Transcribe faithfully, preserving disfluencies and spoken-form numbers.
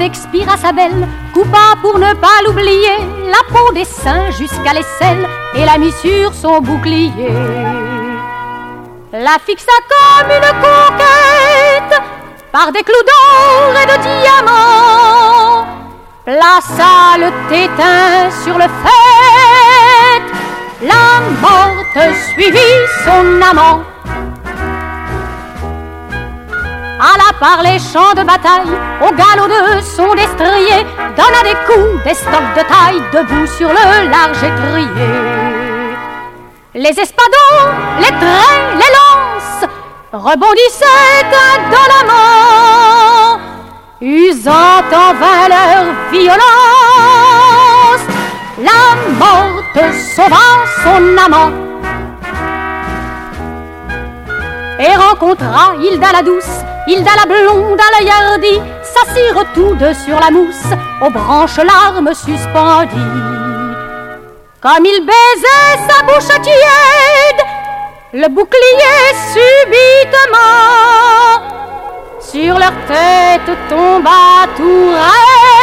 Shakespeare à sa belle coupa pour ne pas l'oublier la peau des seins jusqu'à l'aisselle et l'a mis sur son bouclier. La fixa comme une conquête par des clous d'or et de diamants, plaça le tétin sur le fait. La morte suivit son amant. Alla par les champs de bataille au galop de son destrier, donna des coups, des stocks de taille, debout sur le large étrier. Les espadons, les traits, les lances rebondissaient indolemment, usant en vain leur violence. La morte sauva son amant et rencontra Hilda la douce, Hilda la blonde à l'œil hardi, s'assirent tous deux sur la mousse, aux branches larmes suspendues. Comme il baisait sa bouche tiède, le bouclier subitement sur leur tête tomba tout raide.